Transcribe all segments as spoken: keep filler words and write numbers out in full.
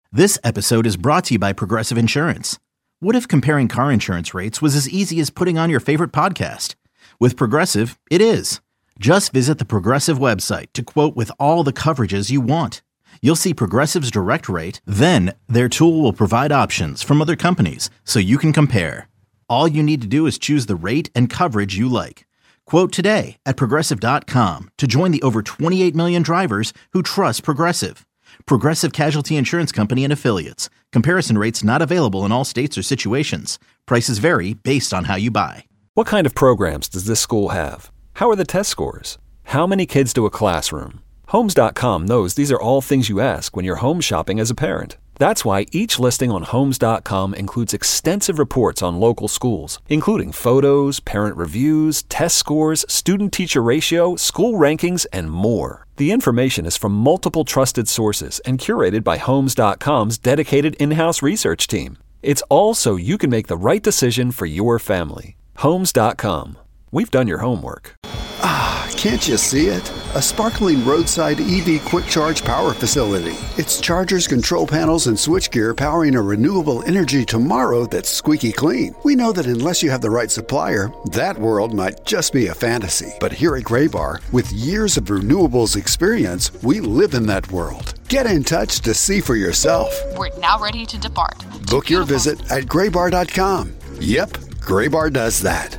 This episode is brought to you by Progressive Insurance. What if comparing car insurance rates was as easy as putting on your favorite podcast? With Progressive, it is. Just visit the Progressive website to quote with all the coverages you want. You'll see Progressive's direct rate, then their tool will provide options from other companies so you can compare. All you need to do is choose the rate and coverage you like. Quote today at Progressive dot com to join the over twenty-eight million drivers who trust Progressive. Progressive Casualty Insurance Company and Affiliates. Comparison rates not available in all states or situations. Prices vary based on how you buy. What kind of programs does this school have? How are the test scores? How many kids do a classroom? Homes dot com knows these are all things you ask when you're home shopping as a parent. That's why each listing on Homes dot com includes extensive reports on local schools, including photos, parent reviews, test scores, student-teacher ratio, school rankings, and more. The information is from multiple trusted sources and curated by Homes dot com's dedicated in-house research team. It's all so you can make the right decision for your family. Homes dot com. We've done your homework. Ah, can't you see it? A sparkling roadside E V quick charge power facility. It's chargers, control panels, and switchgear powering a renewable energy tomorrow that's squeaky clean. We know that unless you have the right supplier, that world might just be a fantasy. But here at Graybar, with years of renewables experience, we live in that world. Get in touch to see for yourself. We're now ready to depart. Book your visit at graybar dot com. Yep, Graybar does that.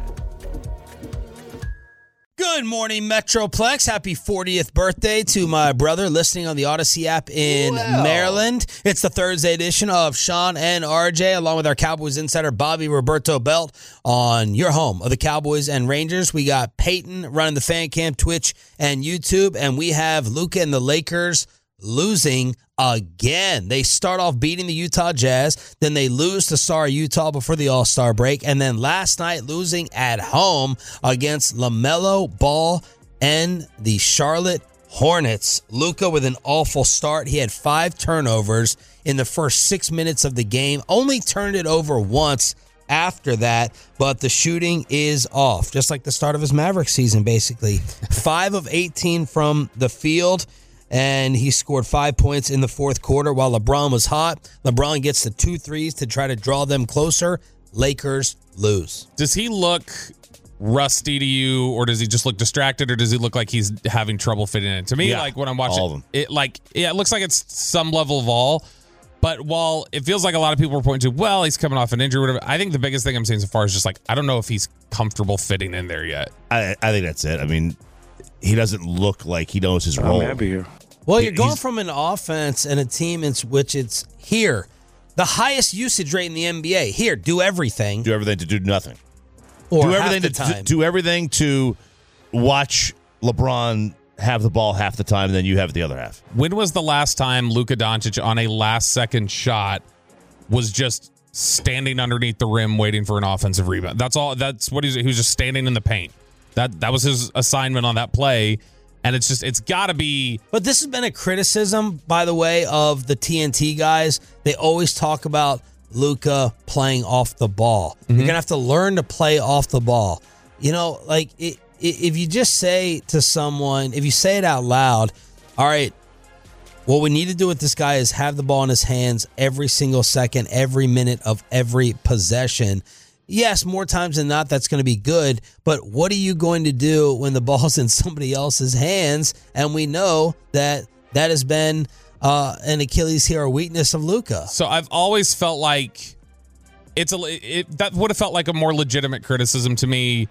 Good morning, Metroplex. Happy fortieth birthday to my brother listening on the Odyssey app in wow. Maryland. It's the Thursday edition of Sean and R J, along with our Cowboys insider, Bobby Roberto Belt, on your home of the Cowboys and Rangers. We got Peyton running the fan cam, Twitch, and YouTube, and we have Luka and the Lakers losing again. They start off beating the Utah Jazz, then they lose to sorry Utah before the All-Star break, and then last night losing at home against LaMelo Ball and the Charlotte Hornets. Luka with an awful start. He had five turnovers in the first six minutes of the game, only turned it over once after that, but the shooting is off, just like the start of his Maverick season, basically. five of eighteen from the field, and he scored five points in the fourth quarter while LeBron was hot. LeBron gets the two threes to try to draw them closer. Lakers lose. Does he look rusty to you, or does he just look distracted, or does he look like he's having trouble fitting in? To me, yeah, like when I'm watching, all of them. It like yeah, it looks like it's some level of all. But while it feels like a lot of people are pointing to, well, he's coming off an injury, whatever, I think the biggest thing I'm seeing so far is just like, I don't know if he's comfortable fitting in there yet. I, I think that's it. I mean, he doesn't look like he knows his role. I'm happy here. Well, you're going from an offense and a team in which it's here, the highest usage rate in the N B A. Here, do everything. Do everything to do nothing. Or do everything half the to time. do everything to watch LeBron have the ball half the time, and then you have it the other half. When was the last time Luka Doncic on a last-second shot was just standing underneath the rim waiting for an offensive rebound? That's all. That's what he was. He was just standing in the paint. That that was his assignment on that play. And it's just, it's got to be. But this has been a criticism, by the way, of the T N T guys. They always talk about Luka playing off the ball. Mm-hmm. You're going to have to learn to play off the ball. You know, like it, it, if you just say to someone, if you say it out loud, all right, what we need to do with this guy is have the ball in his hands every single second, every minute of every possession. Yes, more times than not, that's going to be good. But what are you going to do when the ball's in somebody else's hands? And we know that that has been uh, an Achilles heel or weakness of Luka. So I've always felt like it's a it, that would have felt like a more legitimate criticism to me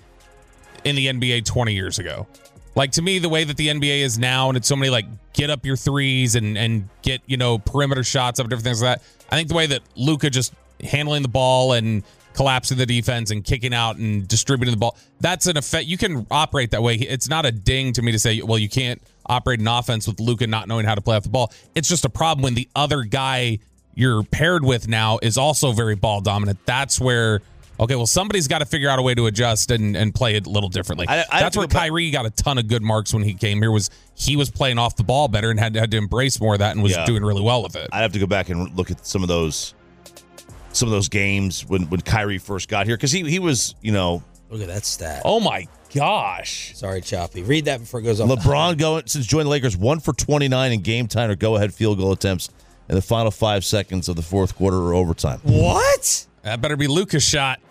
in the N B A twenty years ago. Like, to me, the way that the N B A is now, and it's so many like get up your threes and and get, you know, perimeter shots up, different things like that. I think the way that Luka just handling the ball and collapsing the defense and kicking out and distributing the ball, that's an effect. You can operate that way. It's not a ding to me to say, well, you can't operate an offense with Luka not knowing how to play off the ball. It's just a problem when the other guy you're paired with now is also very ball dominant. That's where, okay, well, somebody's got to figure out a way to adjust and, and play it a little differently. I, I that's where Kyrie got a ton of good marks when he came here, was he was playing off the ball better and had, had to embrace more of that and was yeah. doing really well with it. I'd have to go back and look at some of those some of those games when, when Kyrie first got here, because he, he was, you know. Look at that stat. Oh, my gosh. Sorry, Choppy. Read that before it goes off. LeBron, going since joining the Lakers, one for twenty-nine in game time or go-ahead field goal attempts in the final five seconds of the fourth quarter or overtime. What? That better be Luka's shot.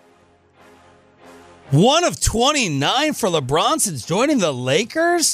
One of twenty-nine for LeBron since joining the Lakers?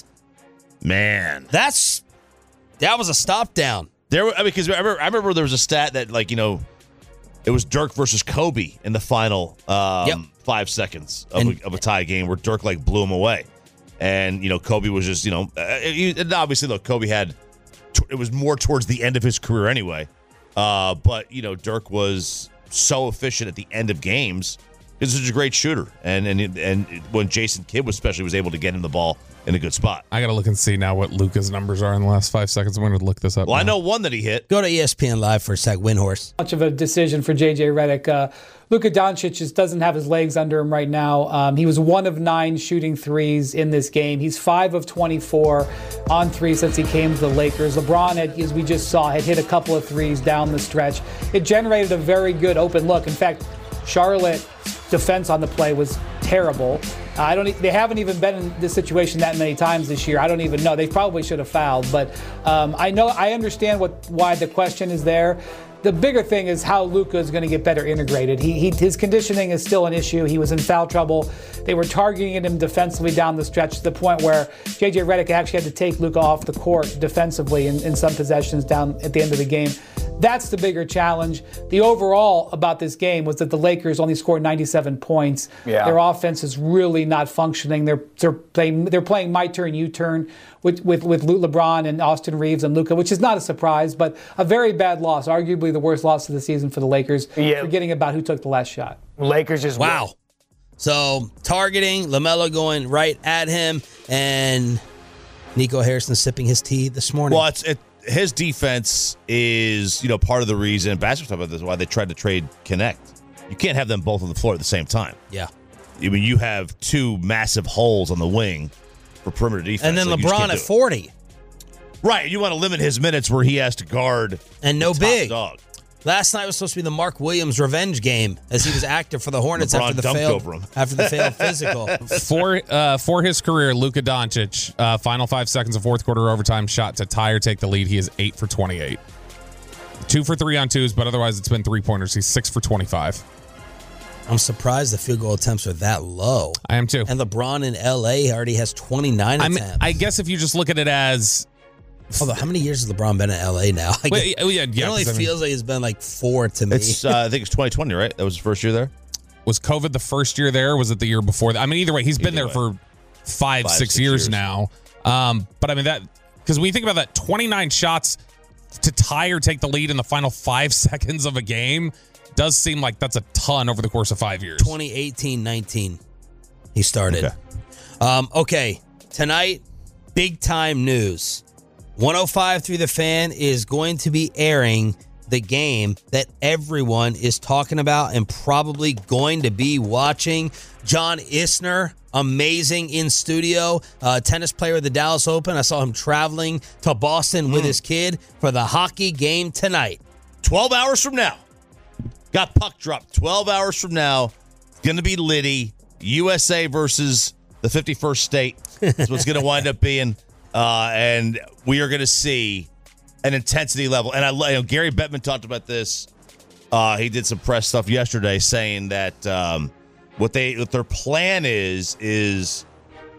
Man. That's that was a stop down. There, I mean, because I remember, I remember there was a stat that, like, you know, it was Dirk versus Kobe in the final um, Yep. five seconds of, And- a, of a tie game where Dirk, like, blew him away. And, you know, Kobe was just, you know, uh, he, and obviously, look, Kobe had, t- it was more towards the end of his career anyway. Uh, but, you know, Dirk was so efficient at the end of games because he's a great shooter. And, and, and when Jason Kidd was especially was able to get him the ball in a good spot. I got to look and see now what Luka's numbers are in the last five seconds. I'm going to look this up. Well, now. I know one that he hit. Go to E S P N Live for a sec, Windhorse. Much of a decision for J J Redick. Uh, Luka Doncic just doesn't have his legs under him right now. Um, he was one of nine shooting threes in this game. He's five of twenty-four on three since he came to the Lakers. LeBron, had, as we just saw, had hit a couple of threes down the stretch. It generated a very good open look. In fact, Charlotte defense on the play was terrible. Uh, I don't. They haven't even been in this situation that many times this year. I don't even know. They probably should have fouled. But um, I know. I understand what why the question is there. The bigger thing is how Luka is going to get better integrated. He, he his conditioning is still an issue. He was in foul trouble. They were targeting him defensively down the stretch to the point where J J Redick actually had to take Luka off the court defensively in, in some possessions down at the end of the game. That's the bigger challenge. The overall about this game was that the Lakers only scored ninety-seven points. Yeah. Their offense is really not functioning. They're they're playing they're playing my turn, you turn with with with LeBron and Austin Reeves and Luka, which is not a surprise, but a very bad loss, arguably the worst loss of the season for the Lakers. Yeah. Forgetting about who took the last shot. Lakers just Wow. win. So targeting, LaMelo going right at him, and Nico Harrison sipping his tea this morning. Well, it's it, his defense is, you know, part of the reason basketball about this why they tried to trade Connect. You can't have them both on the floor at the same time. Yeah. I mean, you have two massive holes on the wing for perimeter defense. And then Like, you just LeBron can't at do it. forty. Right, you want to limit his minutes where he has to guard And no the top big. dog. Last night was supposed to be the Mark Williams revenge game as he was active for the Hornets LeBron after the dunked failed over him. after the failed physical. For uh, for his career, Luka Doncic, uh, final five seconds of fourth quarter overtime shot to tie or take the lead. He is eight for twenty-eight. Two for three on twos, but otherwise it's been three-pointers. He's six for twenty-five. I'm surprised the field goal attempts are that low. I am too. And LeBron in L A already has twenty-nine I mean, attempts. I guess if you just look at it as Although, how many years has LeBron been in L A now? I Well, guess- yeah, yeah, it yeah, only 'cause I mean- feels like it's been like four to me. It's uh, I think it's twenty twenty, right? That was his first year there. was COVID the first year there? Or was it the year before that? I mean, either way, he's been Either there way. for five, Five, six, six years, years. now. Um, but I mean that because when you think about that, twenty-nine shots to tie or take the lead in the final five seconds of a game does seem like that's a ton over the course of five years. twenty eighteen nineteen he started. Okay. Um, okay, tonight, big time news. one oh five through the Fan is going to be airing the game that everyone is talking about and probably going to be watching. John Isner, amazing in studio, uh, tennis player at the Dallas Open. I saw him traveling to Boston with his kid for the hockey game tonight. twelve hours from now. Got puck dropped. twelve hours from now. It's going to be Liddy. U S A versus the fifty-first state. That's what's going to wind up being. Uh, and we are going to see an intensity level. And I, you know, Gary Bettman talked about this. Uh, he did some press stuff yesterday saying that um, what they what their plan is is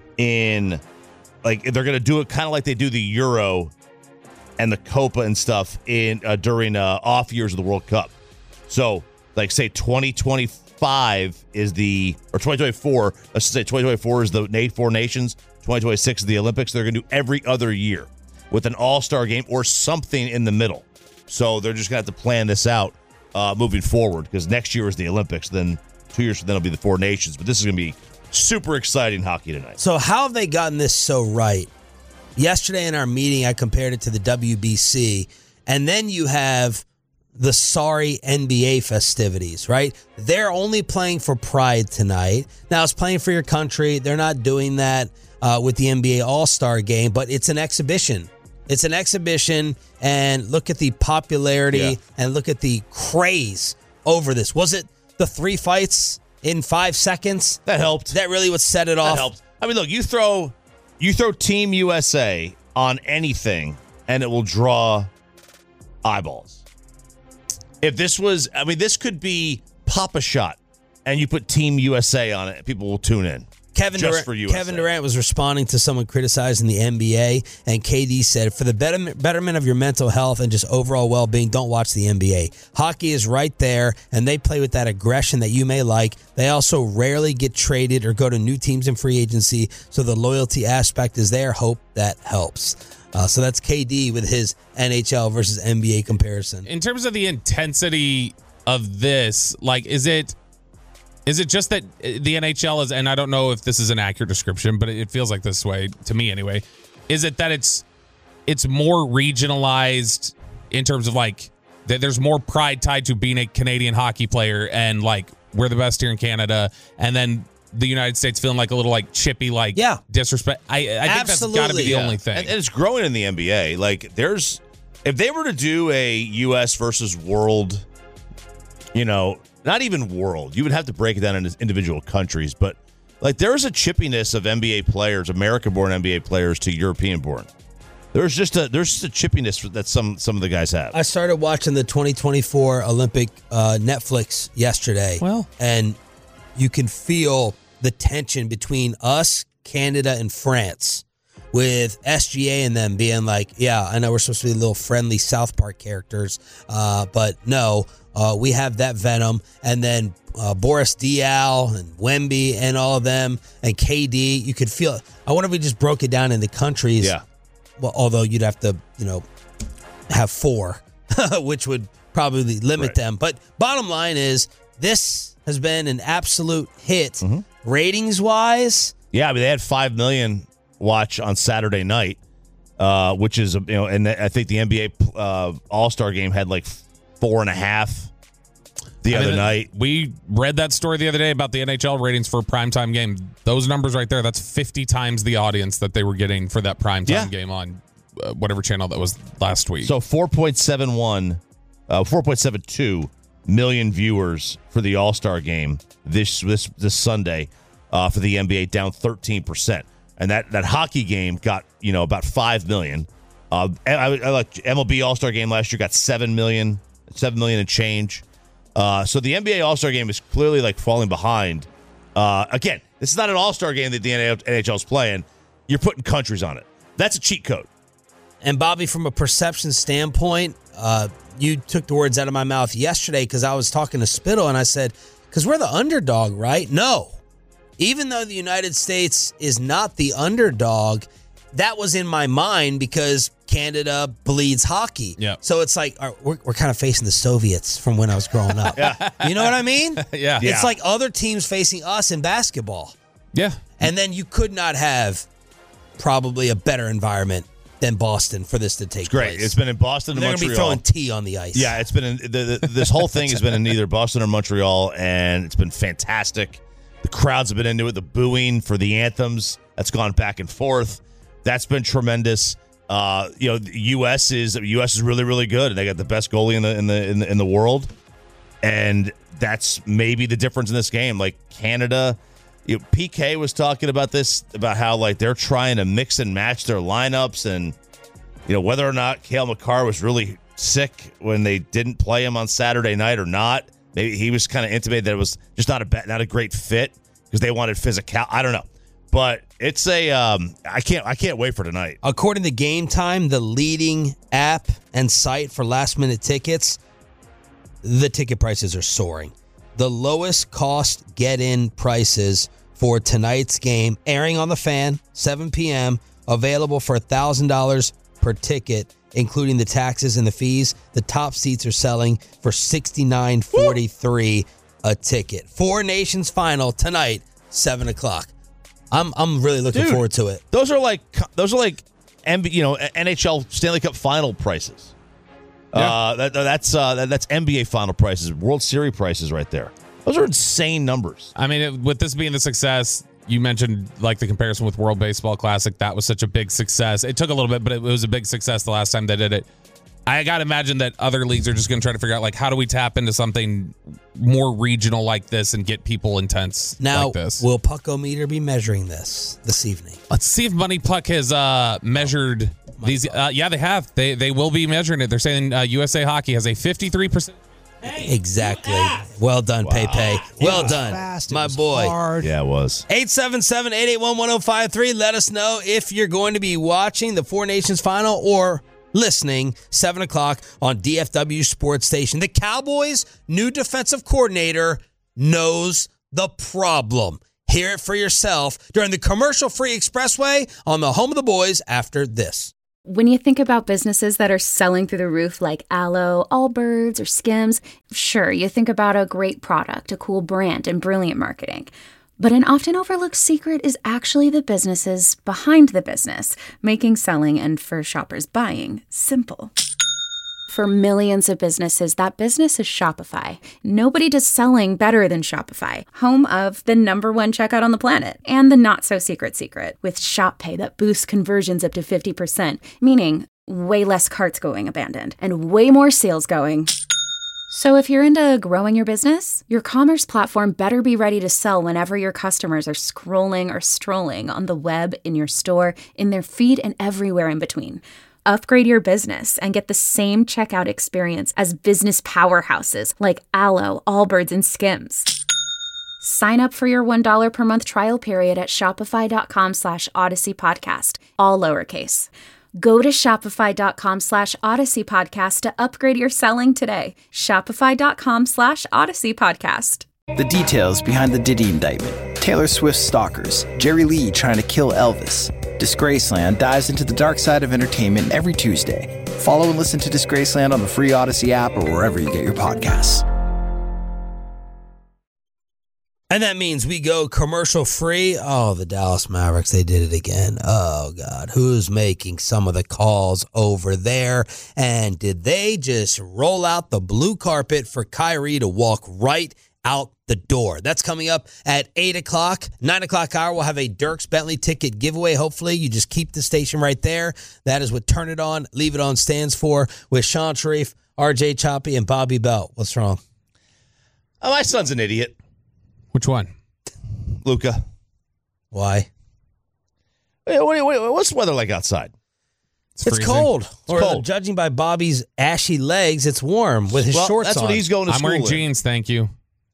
in like they're going to do it kind of like they do the Euro and the Copa and stuff in uh, during uh, off years of the World Cup. So, like, say twenty twenty-five is the or twenty twenty-four. Let's just say twenty twenty-four is the Na- four nations. twenty twenty-six is the Olympics. They're going to do every other year with an all-star game or something in the middle. So they're just going to have to plan this out uh, moving forward because next year is the Olympics. Then two years from then will be the four nations. But this is going to be super exciting hockey tonight. So how have they gotten this so right? Yesterday in our meeting, I compared it to the W B C, and then you have the sorry N B A festivities, right? They're only playing for pride tonight. Now, it's playing for your country. They're not doing that uh, with the N B A All-Star Game, but it's an exhibition. It's an exhibition, and look at the popularity Yeah. and look at the craze over this. Was it the three fights in five seconds? That helped. That really what set it That off? helped. I mean, look, you throw you throw Team U S A on anything, and it will draw eyeballs. If this was, I mean, this could be Pop-A-Shot, and you put Team U S A on it, people will tune in. Kevin Just Durant, for U S A. Kevin Durant was responding to someone criticizing the N B A, and K D said, for the betterment, betterment of your mental health and just overall well-being, don't watch the N B A. Hockey is right there, and they play with that aggression that you may like. They also rarely get traded or go to new teams in free agency, so the loyalty aspect is there. Hope that helps. Uh, so that's K D with his N H L versus N B A comparison. In terms of the intensity of this, like, is it... Is it just that the N H L is, and I don't know if this is an accurate description, but it feels like this way to me anyway. Is it that it's it's more regionalized in terms of like that there's more pride tied to being a Canadian hockey player and like we're the best here in Canada, and then the United States feeling like a little like chippy, like yeah. disrespect. I, I think Absolutely. that's got to be the Yeah. only thing. And, and it's growing in the N B A. Like there's, if they were to do a U S versus world, you know, not even world. You would have to break it down into individual countries, but like there is a chippiness of N B A players, American-born N B A players to European-born. There's just a there's just a chippiness that some some of the guys have. I started watching the twenty twenty-four Olympic uh, Netflix yesterday. Well. and you can feel the tension between us, Canada, and France, with S G A and them being like, yeah, I know we're supposed to be little friendly South Park characters, uh, but no. Uh, we have that venom, and then uh, Boris Diaw and Wemby and all of them, and K D. You could feel. I wonder if we just broke it down into countries. Yeah. Well, although you'd have to, you know, have four, which would probably limit Right. them. But bottom line is, this has been an absolute hit, Mm-hmm. ratings wise. Yeah, I mean they had five million watch on Saturday night, uh, which is you know, and I think the N B A uh, All Star game had like four and a half the I other mean, night. We read that story the other day about the N H L ratings for a primetime game. Those numbers right there, that's fifty times the audience that they were getting for that primetime Yeah. game on uh, whatever channel that was last week. So four point seven one, uh, four point seven two million viewers for the All Star game this this this Sunday uh, for the N B A, down thirteen percent, and that that hockey game got you know about five million. Uh, I, I like M L B All Star game last year got seven million, seven million and change. Uh, so the N B A All Star game is clearly like falling behind. Uh, again, this is not an All Star game that the N H L is playing. You're putting countries on it. That's a cheat code. And Bobby, from a perception standpoint, uh, you took the words out of my mouth yesterday because I was talking to Spittle and I said, because we're the underdog, right? No. Even though the United States is not the underdog, that was in my mind because Canada bleeds hockey. Yeah. So it's like uh, we're, we're kind of facing the Soviets from when I was growing up. Yeah. You know what I mean? Yeah. It's Yeah. like other teams facing us in basketball. yeah. And then you could not have probably a better environment than Boston for this to take It's great. place. It's been in Boston and They're going to be Montreal. throwing tea on the ice. Yeah, it's been in, the, the, this whole thing has been in either Boston or Montreal, and it's been fantastic. The crowds have been into it. The booing for the anthems that's gone back and forth. That's been tremendous. Uh, you know, the U S is U S is really really good, and they got the best goalie in the in the in the, in the world, and that's maybe the difference in this game. Like Canada, you know, P K was talking about this about how like they're trying to mix and match their lineups, and you know whether or not Cale Makar was really sick when they didn't play him on Saturday night or not. Maybe he was kind of intimated that it was just not a not a great fit because they wanted physical. I don't know, but it's a um, I can't I can't wait for tonight. According to Game Time, the leading app and site for last minute tickets, the ticket prices are soaring. The lowest cost get-in prices for tonight's game, airing on the Fan, seven p.m., available for one thousand dollars per ticket, including the taxes and the fees. The top seats are selling for sixty-nine forty-three a ticket. Four Nations final tonight, seven o'clock. I'm I'm really looking Dude, forward to it. Those are like those are like N B A, you know N H L Stanley Cup final prices. Yeah. Uh, that, that's uh, that, that's N B A final prices, World Series prices right there. Those are insane numbers. I mean, it, with this being the success, you mentioned like the comparison with World Baseball Classic. That was such a big success. It took a little bit, but it was a big success the last time they did it. I got to imagine that other leagues are just going to try to figure out, like, how do we tap into something more regional like this and get people intense Now, like this? will Puck-O-Meter be measuring this this evening? Let's see if Money Puck has uh, measured these. Uh, yeah, they have. They they will be measuring it. They're saying uh, U S A Hockey has a fifty-three percent Exactly. Well done, wow. Pepe. Well done, fast. my boy. Hard. Yeah, it was. eight seven seven, eight eight one, one oh five three. Let us know if you're going to be watching the Four Nations final or listening seven o'clock on D F W Sports Station. The Cowboys' new defensive coordinator knows the problem. Hear it for yourself during the commercial-free Expressway on the Home of the Boys after this. When you think about businesses that are selling through the roof like Aloe, Allbirds, or Skims, sure, you think about a great product, a cool brand, and brilliant marketing. But an often overlooked secret is actually the businesses behind the business, making selling and for shoppers buying simple. For millions of businesses, that business is Shopify. Nobody does selling better than Shopify, home of the number one checkout on the planet and the not-so-secret secret with Shop Pay that boosts conversions up to fifty percent, meaning way less carts going abandoned and way more sales going. So if you're into growing your business, your commerce platform better be ready to sell whenever your customers are scrolling or strolling on the web, in your store, in their feed, and everywhere in between. Upgrade your business and get the same checkout experience as business powerhouses like Aloe, Allbirds, and Skims. Sign up for your one dollar per month trial period at shopify.com slash Odyssey Podcast, all lowercase. Go to shopify.com slash Odyssey Podcast to upgrade your selling today. Shopify.com slash Odyssey Podcast. The details behind the Diddy indictment. Taylor Swift's stalkers. Jerry Lee trying to kill Elvis. Disgraceland dives into the dark side of entertainment every Tuesday. Follow and listen to Disgraceland on the free Odyssey app or wherever you get your podcasts. And that means we go commercial free. Oh, the Dallas Mavericks, they did it again. Oh, God. Who's making some of the calls over there? And did they just roll out the blue carpet for Kyrie to walk right out the door? That's coming up at eight o'clock. nine o'clock hour, we'll have a Dirks Bentley ticket giveaway. Hopefully, you just keep the station right there. That is what Turn It On, Leave It On stands for, with Sean Sharif, R J Choppy, and Bobby Belt. What's wrong? Oh, my son's an idiot. Which one? Luca. Why? Wait, wait, wait, what's the weather like outside? It's, it's cold. It's or cold. Judging by Bobby's ashy legs, it's warm with his well, shorts that's on. That's what he's going to I'm school wearing in. jeans, thank you.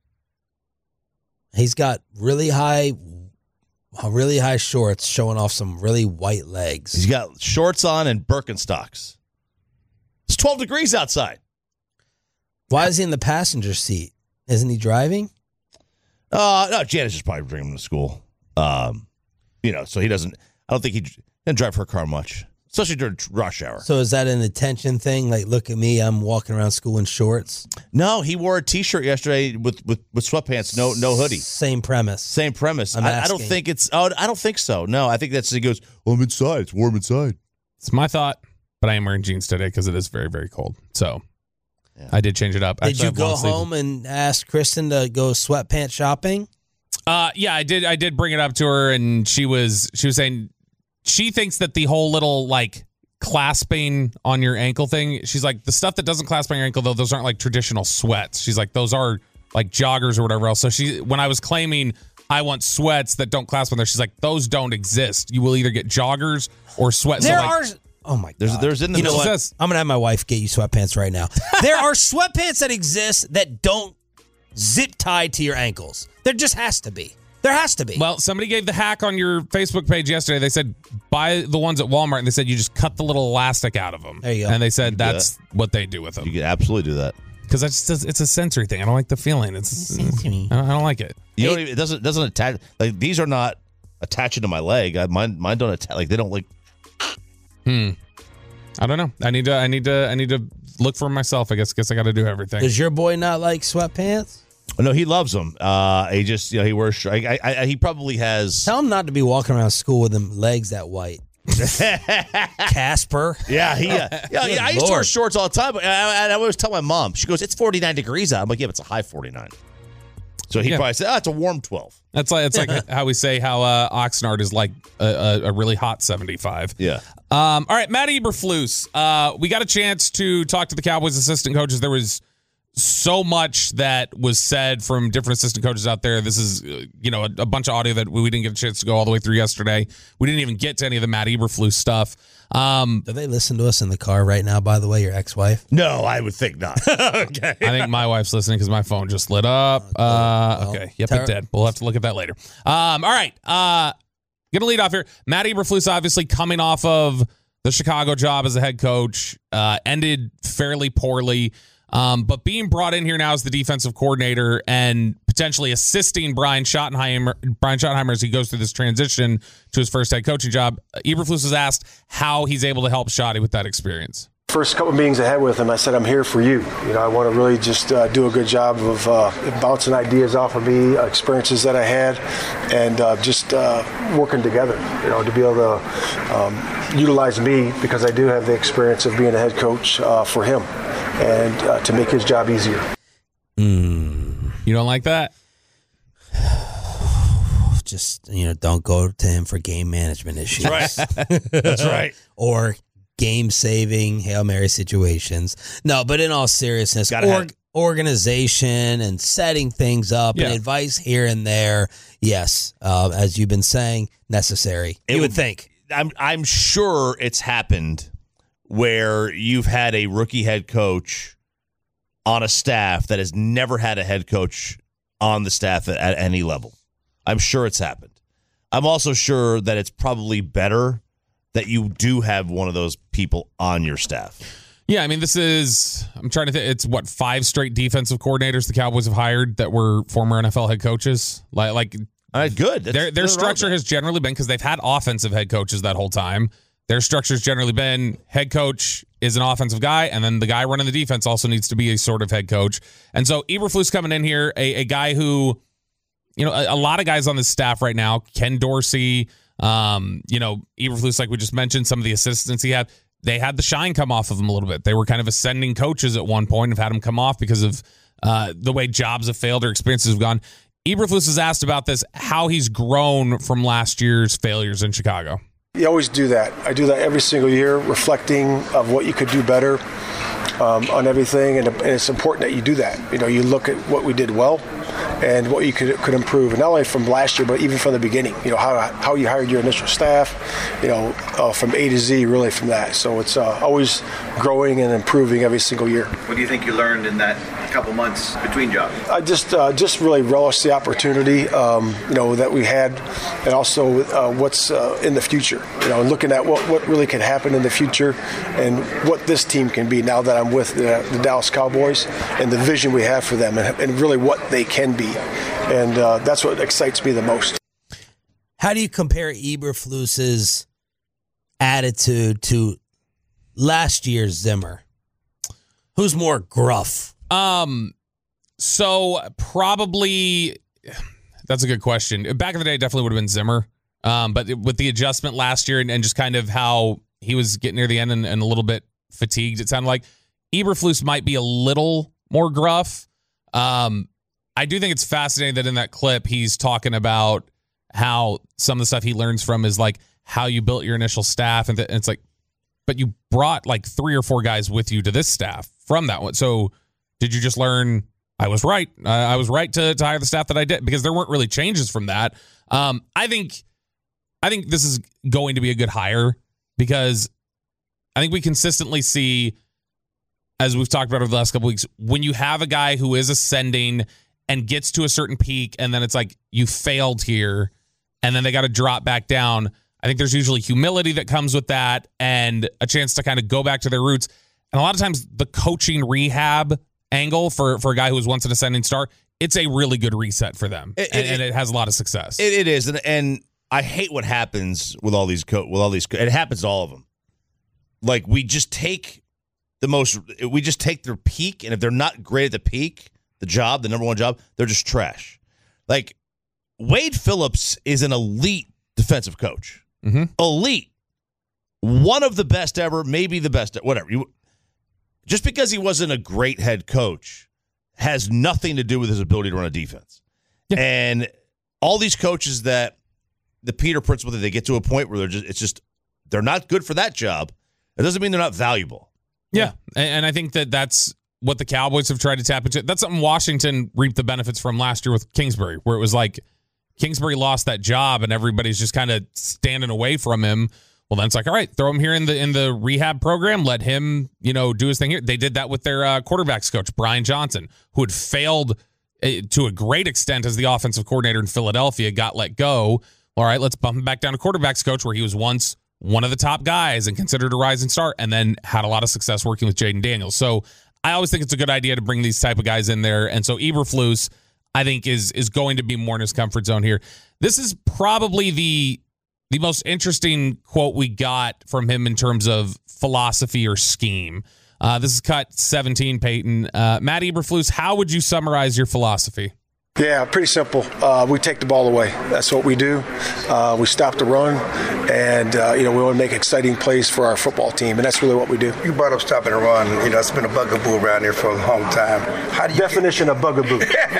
He's got really high, really high shorts showing off some really white legs. He's got shorts on and Birkenstocks. It's twelve degrees outside. Why is he in the passenger seat? Isn't he driving? Uh, no, Janice is probably bringing him to school. Um, you know, so he doesn't, I don't think he doesn't drive her car much, especially during rush hour. So is that an attention thing? Like, look at me, I'm walking around school in shorts? No, he wore a T-shirt yesterday with, with, with sweatpants, no no hoodie. Same premise. Same premise. I, I don't think it's, oh, I don't think so. No, I think that's, he goes, well, I'm inside. It's warm inside. It's my thought, but I am wearing jeans today because it is very, very cold. So yeah. I did change it up. Did Actually, you go home and ask Kristen to go sweatpants shopping? Uh, yeah, I did. I did bring it up to her, and she was she was saying she thinks that the whole little like clasping on your ankle thing. She's like, the stuff that doesn't clasp on your ankle though, those aren't like traditional sweats. She's like, those are like joggers or whatever else. So she, when I was claiming I want sweats that don't clasp on there, she's like, those don't exist. You will either get joggers or sweats. There so like, are. Oh my God. There's, there's in the you know what? Says, I'm going to have my wife get you sweatpants right now. There are sweatpants that exist that don't zip tie to your ankles. There just has to be. There has to be. Well, somebody gave the hack on your Facebook page yesterday. They said, buy the ones at Walmart, and they said you just cut the little elastic out of them. There you go. And they said that's that. what they do with them. You can absolutely do that. Because it's a sensory thing. I don't like the feeling. It's, it's I, don't, I don't like it. You don't even, it doesn't doesn't attach. Like, these are not attaching to my leg. I, mine mine don't attach. Like, they don't like. Hmm. I don't know. I need to. I need to. I need to look for myself. I guess. Guess I got to do everything. Does your boy not like sweatpants? No, he loves them. Uh, he just, you know, he wears. I, I, I, he probably has. Tell him not to be walking around school with them legs that white. Casper. Yeah, he. Uh, yeah, yeah. I used to wear shorts all the time, but I, I, I always tell my mom. She goes, "It's forty-nine degrees out." I'm like, "Yeah, but it's a high forty-nine." So he yeah. probably said, "Oh, it's a warm twelve." That's like it's like how we say how uh, Oxnard is like a, a, a really hot seventy-five. Yeah. Um, all right, Matt Eberflus. Uh, we got a chance to talk to the Cowboys assistant coaches. There was so much that was said from different assistant coaches out there. This is, uh, you know, a, a bunch of audio that we, we didn't get a chance to go all the way through yesterday. We didn't even get to any of the Matt Eberflus stuff. Um, Do they listen to us in the car right now, by the way, your ex-wife? No, I would think not. Okay. I think my wife's listening because my phone just lit up. Uh, well, okay. Yep, ter- it did. We'll have to look at that later. Um, all right. Uh, going to lead off here. Matt Eberflus obviously coming off of the Chicago job as a head coach, uh, ended fairly poorly. Um, but being brought in here now as the defensive coordinator and potentially assisting Brian Schottenheimer, Brian Schottenheimer as he goes through this transition to his first head coaching job, Eberflus was asked how he's able to help Schotty with that experience. First couple meetings I had with him, I said, I'm here for you. You know, I want to really just uh, do a good job of uh, bouncing ideas off of me, uh, experiences that I had, and uh, just uh, working together, you know, to be able to um, utilize me because I do have the experience of being a head coach uh, for him and uh, to make his job easier. Mm. You don't like that? Just, you know, don't go to him for game management issues. Right. That's right. Or game-saving Hail Mary situations. No, but in all seriousness, Gotta org- have- organization and setting things up Yeah. and advice here and there, yes, uh, as you've been saying, necessary. It you would would- think. I'm I'm sure it's happened where you've had a rookie head coach on a staff that has never had a head coach on the staff at, at any level. I'm sure it's happened. I'm also sure that it's probably better that you do have one of those people on your staff. Yeah, I mean, this is, I'm trying to think, it's what, five straight defensive coordinators the Cowboys have hired that were former N F L head coaches? Like, like All right, good. That's their their good structure around has generally been, because they've had offensive head coaches that whole time, their structure's generally been head coach is an offensive guy, and then the guy running the defense also needs to be a sort of head coach. And so Eberflus coming in here, a, a guy who, you know, a, a lot of guys on the staff right now, Ken Dorsey, um, you know, Eberflus, like we just mentioned, some of the assistants he had, they had the shine come off of him a little bit. They were kind of ascending coaches at one point and have had him come off because of uh, the way jobs have failed or experiences have gone. Eberflus is asked about this, how he's grown from last year's failures in Chicago. You always do that. I do that every single year, reflecting of what you could do better um, on everything, and, and it's important that you do that. You know, you look at what we did well and what you could could improve, and not only from last year, but even from the beginning. You know, how how you hired your initial staff, you know, uh, from A to Z, really from that. So it's uh, always growing and improving every single year. What do you think you learned in that couple months between jobs? I just uh, just really relish the opportunity, um, you know, that we had, and also uh, what's uh, in the future. You know, and looking at what, what really can happen in the future, and what this team can be now that I'm with the, the Dallas Cowboys, and the vision we have for them, and, and really what they can be, and uh, that's what excites me the most. How do you compare Eberflus's attitude to last year's Zimmer? Who's more gruff? Um, so probably that's a good question. Back in the day, it definitely would have been Zimmer. Um, but with the adjustment last year and, and just kind of how he was getting near the end and, and a little bit fatigued, it sounded like Eberflus might be a little more gruff. Um, I do think it's fascinating that in that clip, he's talking about how some of the stuff he learns from is like how you built your initial staff. And, th- and it's like, but you brought like three or four guys with you to this staff from that one. So did you just learn I was right? Uh, I was right to, to hire the staff that I did, because there weren't really changes from that. Um, I think, I think this is going to be a good hire, because I think we consistently see, as we've talked about over the last couple weeks, when you have a guy who is ascending and gets to a certain peak, and then it's like you failed here, and then they got to drop back down. I think there's usually humility that comes with that, and a chance to kind of go back to their roots. And a lot of times the coaching rehab angle for, for a guy who was once an ascending star, it's a really good reset for them. It, and, it, and it has a lot of success. It, it is. And, and I hate what happens with all these, co- with all these, co- it happens to all of them. Like, we just take the most, we just take their peak, and if they're not great at the peak, the job, the number one job, they're just trash. Like, Wade Phillips is an elite defensive coach. Mm-hmm. Elite. One of the best ever, maybe the best, whatever. You, just because he wasn't a great head coach has nothing to do with his ability to run a defense. Yeah. And all these coaches that the Peter principle, that they get to a point where they're just, it's just, they're not good for that job. It doesn't mean they're not valuable. Yeah. And I think that that's what the Cowboys have tried to tap into. That's something Washington reaped the benefits from last year with Kingsbury, where it was like Kingsbury lost that job and everybody's just kind of standing away from him. Well, then it's like, all right, throw him here in the in the rehab program. Let him, you know, do his thing here. They did that with their uh, quarterbacks coach, Brian Johnson, who had failed uh, to a great extent as the offensive coordinator in Philadelphia, got let go. All right, let's bump him back down to quarterbacks coach, where he was once one of the top guys and considered a rising star, and then had a lot of success working with Jaden Daniels. So I always think it's a good idea to bring these type of guys in there. And so Eberflus, I think, is is going to be more in his comfort zone here. This is probably the the most interesting quote we got from him in terms of philosophy or scheme. Uh, this is cut seventeen, Peyton. Uh, Matt Eberflus, how would you summarize your philosophy? Yeah, pretty simple. Uh, we take the ball away. That's what we do. Uh, we stop the run, and uh, you know we want to make exciting plays for our football team, and that's really what we do. You brought up stopping the run. You know, it's been a bugaboo around here for a long time. How do you definition get... of bugaboo?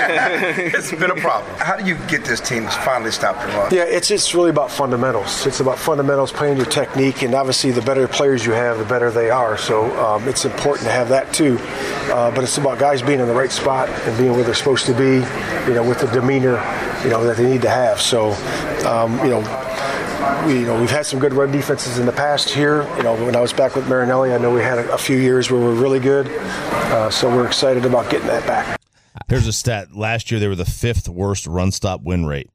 It's been a problem. How do you get this team to finally stop the run? Yeah, it's it's really about fundamentals. It's about fundamentals, playing your technique, and obviously the better players you have, the better they are. So um, it's important to have that too. Uh, but it's about guys being in the right spot and being where they're supposed to be, you know, with the demeanor, you know, that they need to have. So, um, you know, we, you know, we've had some good run defenses in the past here. You know, when I was back with Marinelli, I know we had a, a few years where we were really good. Uh, so we're excited about getting that back. Here's a stat. Last year, they were the fifth worst run-stop win rate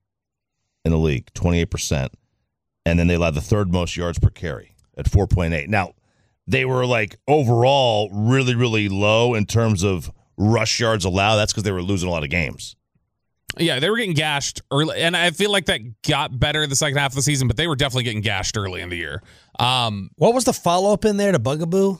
in the league, twenty-eight percent. And then they allowed the third most yards per carry at four point eight. Now, they were, like, overall really, really low in terms of rush yards allowed. That's because they were losing a lot of games. Yeah, they were getting gashed early, and I feel like that got better the second half of the season, but they were definitely getting gashed early in the year. Um, what was the follow-up in there to bugaboo?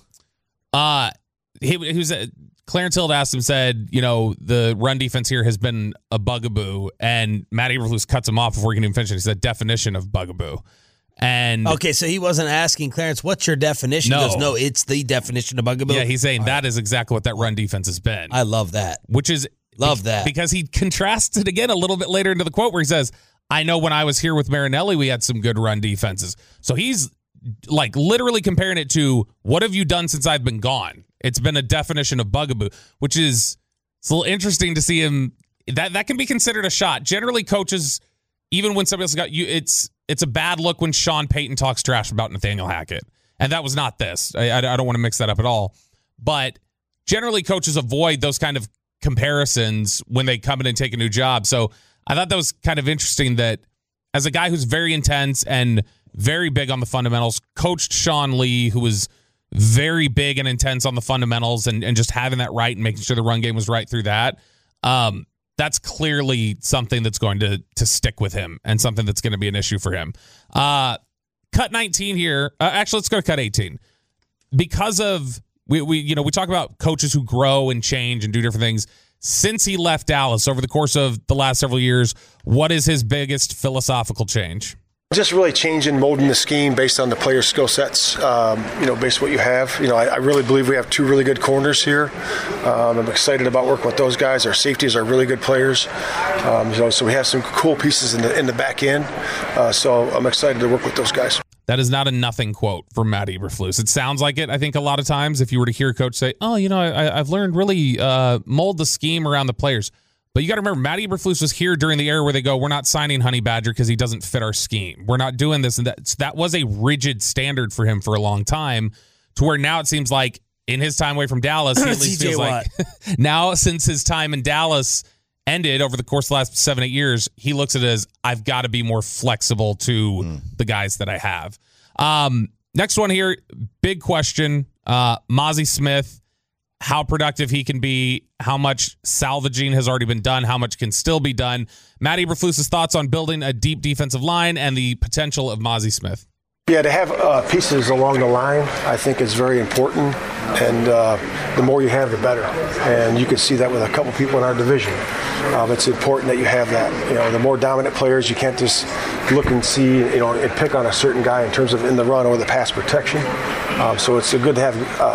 Uh, he, he was, uh, Clarence Hill asked him, said, you know, the run defense here has been a bugaboo, and Matt Eberflus cuts him off before he can even finish it. He said, definition of bugaboo. And okay, so he wasn't asking Clarence, what's your definition? No. He goes, no, it's the definition of bugaboo. Yeah, he's saying All that right. is exactly what that run defense has been. I love that. Which is Love that. Because he contrasts it again a little bit later into the quote where he says, I know when I was here with Marinelli, we had some good run defenses. So he's like literally comparing it to what have you done since I've been gone? It's been a definition of bugaboo, which is it's a little interesting to see him. That that can be considered a shot. Generally, coaches, even when somebody else got you, it's it's a bad look when Sean Payton talks trash about Nathaniel Hackett. And that was not this. I, I, I don't want to mix that up at all. But generally, coaches avoid those kind of comparisons when they come in and take a new job. So I thought that was kind of interesting that as a guy who's very intense and very big on the fundamentals, coached Sean Lee, who was very big and intense on the fundamentals and, and just having that right and making sure the run game was right through that. Um, that's clearly something that's going to to stick with him and something that's going to be an issue for him. Uh, cut nineteen here. Uh, actually, let's go to cut eighteen. Because of We, we, you know, we talk about coaches who grow and change and do different things. Since he left Dallas over the course of the last several years, what is his biggest philosophical change? Just really changing, molding the scheme based on the player's skill sets, um, you know, based on what you have. You know, I, I really believe we have two really good corners here. Um, I'm excited about working with those guys. Our safeties are really good players. Um, you know, so we have some cool pieces in the in the back end. Uh, so I'm excited to work with those guys. That is not a nothing quote from Matt Eberflus. It sounds like it. I think a lot of times if you were to hear a coach say, oh, you know, I, I've learned really uh, mold the scheme around the players. But you got to remember, Matt Eberflus was here during the era where they go, we're not signing Honey Badger because he doesn't fit our scheme. We're not doing this. And that, that was a rigid standard for him for a long time, to where now it seems like in his time away from Dallas, he at least feels like now since his time in Dallas ended over the course of the last seven, eight years, he looks at it as I've got to be more flexible to mm. the guys that I have. Um, next one here, big question. Uh, Mazi Smith, how productive he can be, how much salvaging has already been done, how much can still be done. Matt Eberflus's thoughts on building a deep defensive line and the potential of Mazi Smith. Yeah, to have uh, pieces along the line, I think is very important. And uh, the more you have, the better. And you can see that with a couple people in our division. Um, it's important that you have that. You know, the more dominant players, you can't just look and see, you know, and pick on a certain guy in terms of in the run or the pass protection. Um, so it's good to have uh,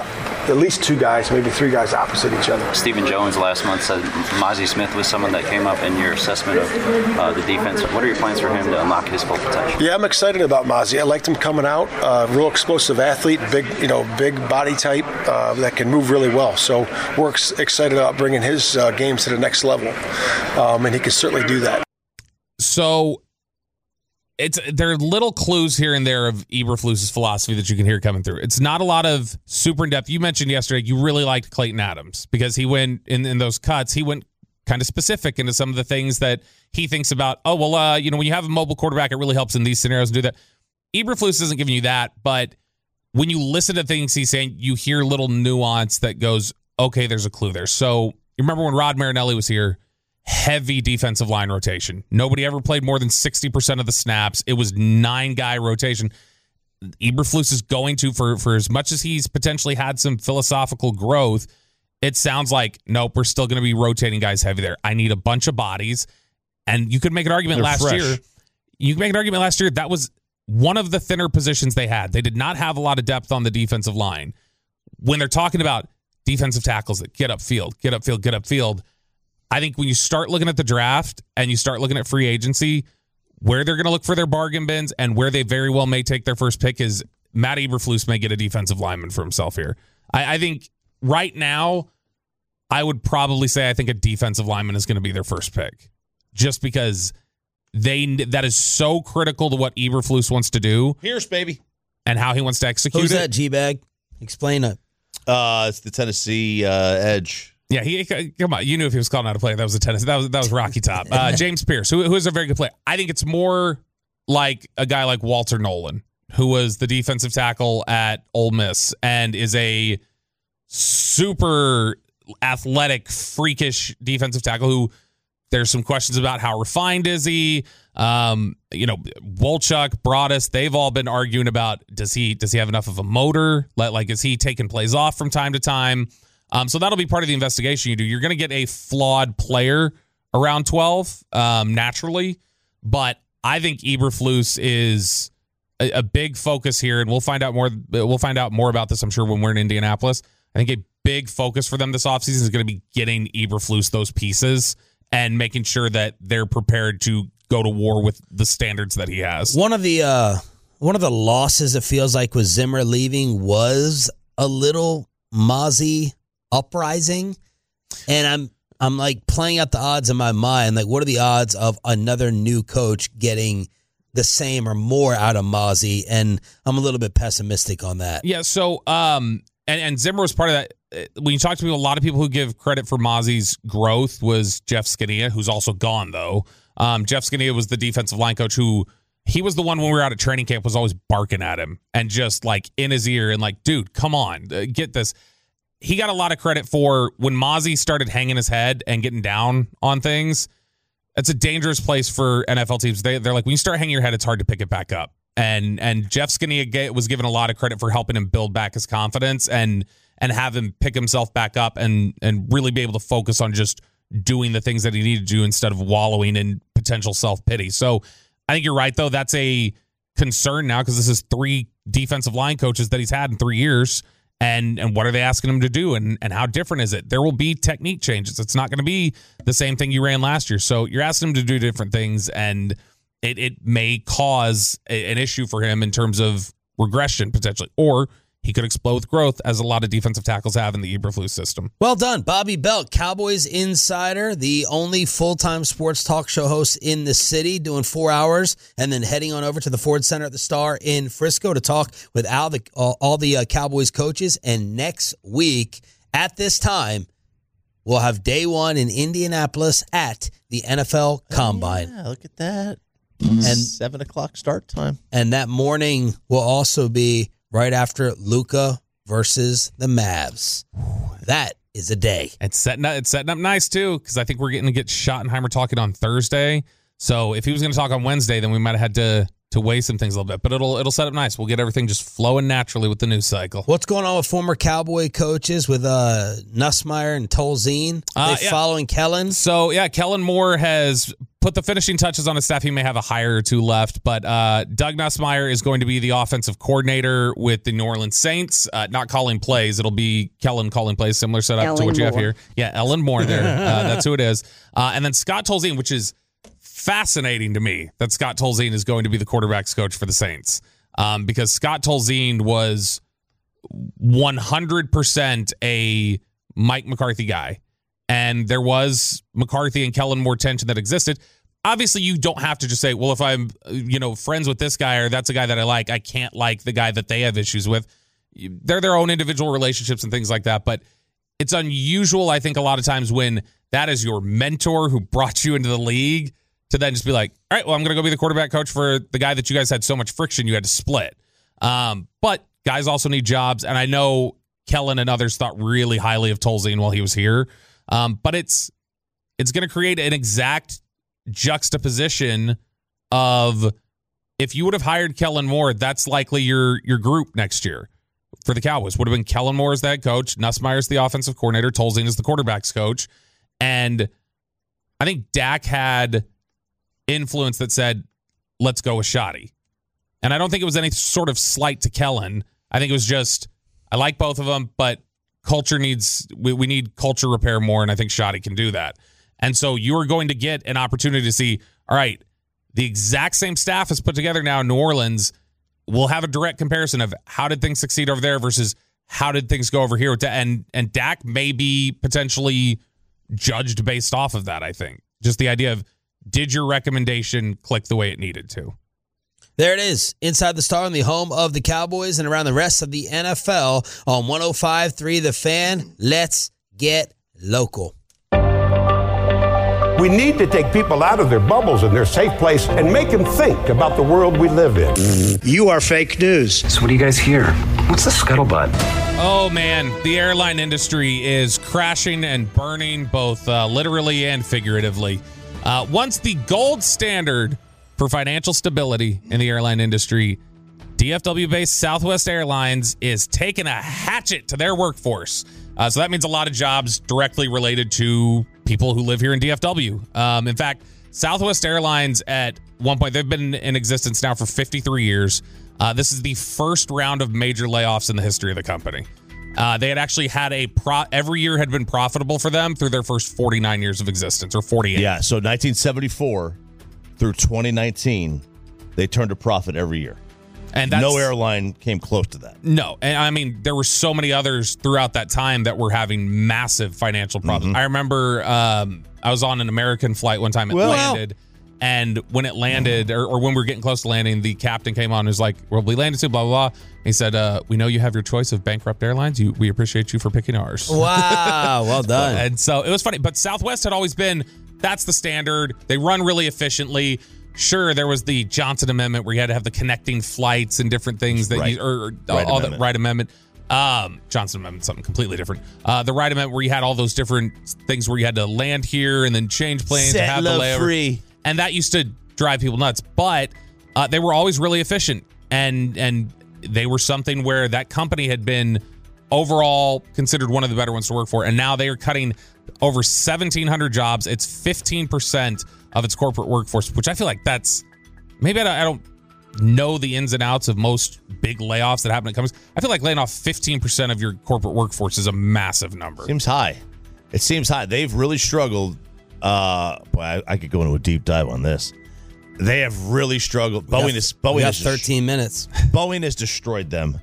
at least two guys, maybe three guys opposite each other. Stephen Jones last month said Mazi Smith was someone that came up in your assessment of uh, the defense. What are your plans for him to unlock his full potential? Yeah, I'm excited about Mazi. I liked him coming out. Uh, real explosive athlete, big, you know, big body type uh, that can move really well. So we're ex- excited about bringing his uh, games to the next level, um, and he can certainly do that. So it's there are little clues here and there of Eberflus's philosophy that you can hear coming through. It's not a lot of super in depth. You mentioned yesterday you really liked Clayton Adams because he went in, in those cuts. He went kind of specific into some of the things that he thinks about. Oh, well, uh, you know, when you have a mobile quarterback, it really helps in these scenarios to do that. Eberflus isn't giving you that, but when you listen to things he's saying, you hear little nuance that goes, okay, there's a clue there. So you remember when Rod Marinelli was here, heavy defensive line rotation. Nobody ever played more than sixty percent of the snaps. It was nine-guy rotation. Eberflus is going to, for, for as much as he's potentially had some philosophical growth, it sounds like, nope, we're still going to be rotating guys heavy there. I need a bunch of bodies. And you could make an argument They're last fresh. year. You could make an argument last year that was one of the thinner positions they had. They did not have a lot of depth on the defensive line. When they're talking about defensive tackles that get upfield, get upfield, get upfield, I think when you start looking at the draft and you start looking at free agency, where they're going to look for their bargain bins and where they very well may take their first pick is Matt Eberflus may get a defensive lineman for himself here. I, I think right now, I would probably say I think a defensive lineman is going to be their first pick, just because they that is so critical to what Eberflus wants to do. Here's baby, and how he wants to execute Who's it. that, G-Bag? Explain it. Uh, it's the Tennessee uh, edge. Yeah, he come on. You knew if he was calling out a play, that was a Tennessee. That was that was Rocky Top. Uh, James Pierce, who who is a very good player. I think it's more like a guy like Walter Nolan, who was the defensive tackle at Ole Miss and is a super athletic, freakish defensive tackle who there's some questions about how refined is he. Um, you know, Wolchuk, Broadus, they've all been arguing about does he does he have enough of a motor? Like, is he taking plays off from time to time? Um, so that'll be part of the investigation you do. You're going to get a flawed player around twelve um, naturally, but I think Eberflus is a, a big focus here, and we'll find out more. We'll find out more about this, I'm sure, when we're in Indianapolis. I think a big focus for them this offseason is going to be getting Eberflus those pieces and making sure that they're prepared to go to war with the standards that he has. One of the uh, one of the losses it feels like with Zimmer leaving was a little Mazi uprising, and I'm I'm like playing out the odds in my mind. Like, what are the odds of another new coach getting the same or more out of Mazi? And I'm a little bit pessimistic on that. Yeah. So, um, and and Zimmer was part of that. When you talk to people, a lot of people who give credit for Mazi's growth was Jeff Skinnia, who's also gone though. Um, Jeff Skinnia was the defensive line coach who he was the one when we were out at training camp was always barking at him and just like in his ear and like, dude, come on, uh, get this. He got a lot of credit for when Mazi started hanging his head and getting down on things. It's a dangerous place for N F L teams. They, they're like, when you start hanging your head, it's hard to pick it back up. And and Jeff Skinnia was given a lot of credit for helping him build back his confidence and and have him pick himself back up and and really be able to focus on just doing the things that he needed to do instead of wallowing in potential self-pity. So I think you're right, though. That's a concern now because this is three defensive line coaches that he's had in three years. And and what are they asking him to do? And, and how different is it? There will be technique changes. It's not going to be the same thing you ran last year. So you're asking him to do different things, and it, it may cause a, an issue for him in terms of regression potentially. Or he could explode with growth, as a lot of defensive tackles have in the Eberflus system. Well done. Bobby Belt, Cowboys Insider, the only full-time sports talk show host in the city, doing four hours, and then heading on over to the Ford Center at the Star in Frisco to talk with all the, all, all the uh, Cowboys coaches. And next week, at this time, we'll have day one in Indianapolis at the N F L Combine. Yeah, look at that. And seven o'clock start time. And that morning will also be right after Luka versus the Mavs. That is a day. It's setting up, it's setting up nice, too, because I think we're getting to get Schottenheimer talking on Thursday. So if he was going to talk on Wednesday, then we might have had to to weigh some things a little bit. But it'll it'll set up nice. We'll get everything just flowing naturally with the news cycle. What's going on with former Cowboy coaches with uh, Nussmeier and Tolzien? Are Uh, they yeah. following Kellen? So, yeah, Kellen Moore has put the finishing touches on his staff. He may have a hire or two left, but uh, Doug Nussmeier is going to be the offensive coordinator with the New Orleans Saints. Uh, not calling plays. It'll be Kellen calling plays, similar setup Ellen to what you have Moore. here. Yeah, Ellen Moore there. Uh, that's who it is. Uh, and then Scott Tolzien, which is fascinating to me that Scott Tolzien is going to be the quarterback's coach for the Saints. Um, because Scott Tolzien was one hundred percent a Mike McCarthy guy. And there was McCarthy and Kellen Moore tension that existed. Obviously, you don't have to just say, well, if I'm, you know, friends with this guy or that's a guy that I like, I can't like the guy that they have issues with. They're their own individual relationships and things like that. But it's unusual, I think, a lot of times when that is your mentor who brought you into the league to then just be like, all right, well, I'm going to go be the quarterback coach for the guy that you guys had so much friction you had to split. Um, but guys also need jobs. And I know Kellen and others thought really highly of Tolzien while he was here. Um, but it's it's going to create an exact juxtaposition of if you would have hired Kellen Moore, that's likely your your group next year for the Cowboys. Would have been Kellen Moore as the head coach, Nussmeier's the offensive coordinator, Tolzien is the quarterback's coach. And I think Dak had influence that said, let's go with Shoddy. And I don't think it was any sort of slight to Kellen. I think it was just, I like both of them, but culture needs, we, we need culture repair more, and I think Shoddy can do that. And so you're going to get an opportunity to see, all right, the exact same staff is put together now in New Orleans. We'll have a direct comparison of how did things succeed over there versus how did things go over here. And, and Dak may be potentially judged based off of that, I think. Just the idea of, did your recommendation click the way it needed to? There it is, Inside the Star on the home of the Cowboys and around the rest of the N F L on one oh five point three The Fan. Let's get local. We need to take people out of their bubbles and their safe place and make them think about the world we live in. You are fake news. So what do you guys hear? What's the scuttlebutt? Oh, man, the airline industry is crashing and burning, both uh, literally and figuratively. Uh, once the gold standard for financial stability in the airline industry, D F W-based Southwest Airlines is taking a hatchet to their workforce. Uh, so that means a lot of jobs directly related to people who live here in D F W. Um, in fact, Southwest Airlines at one point, they've been in existence now for fifty-three years. Uh, this is the first round of major layoffs in the history of the company. Uh, they had actually had a pro every year had been profitable for them through their first forty-nine years of existence, or forty-eight. Yeah, so nineteen seventy-four through twenty nineteen, they turned a profit every year. And that's, no airline came close to that. No. And I mean, there were so many others throughout that time that were having massive financial problems. Mm-hmm. I remember um, I was on an American flight one time. It well, landed. And when it landed, or, or when we were getting close to landing, the captain came on and was like, well, we landed soon, blah, blah, blah. He said, uh, we know you have your choice of bankrupt airlines. You, we appreciate you for picking ours. Wow. Well done. And so it was funny. But Southwest had always been, that's the standard. They run really efficiently. Sure, there was the Johnson Amendment where you had to have the connecting flights and different things that right. you, or, or right all amendment. the right amendment. Um, Johnson Amendment, something completely different. Uh, the right amendment where you had all those different things where you had to land here and then change planes and have the layover. Free. And that used to drive people nuts. But uh, they were always really efficient, and and they were something where that company had been overall considered one of the better ones to work for. And now they are cutting over seventeen hundred jobs. It's fifteen percent of its corporate workforce, which I feel like that's maybe I don't, I don't know the ins and outs of most big layoffs that happen at companies. I feel like laying off fifteen percent of your corporate workforce is a massive number. Seems high. It seems high. They've really struggled. Uh, boy, I, I could go into a deep dive on this. They have really struggled. We Boeing got, is Boeing we got has thirteen minutes. Boeing has destroyed them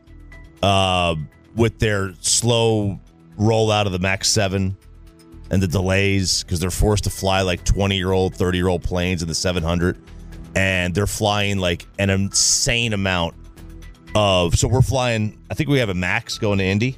uh, with their slow rollout of the Max seven and the delays because they're forced to fly like twenty-year-old, thirty-year-old planes in the seven hundred, and they're flying like an insane amount of. So we're flying. I think we have a Max going to Indy.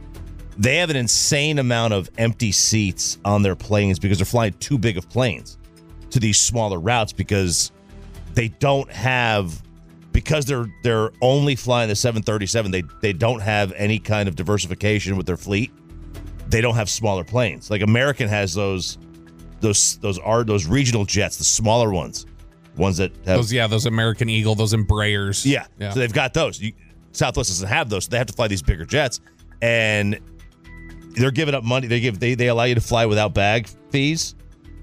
They have an insane amount of empty seats on their planes because they're flying too big of planes to these smaller routes because they don't have because they're they're only flying the seven thirty-seven. They they don't have any kind of diversification with their fleet. They don't have smaller planes. Like American has those those those are those regional jets, the smaller ones, ones that have those yeah those American Eagle, those Embraers. Yeah, yeah. So they've got those. You, Southwest doesn't have those, so they have to fly these bigger jets, and they're giving up money. They give they they allow you to fly without bag fees.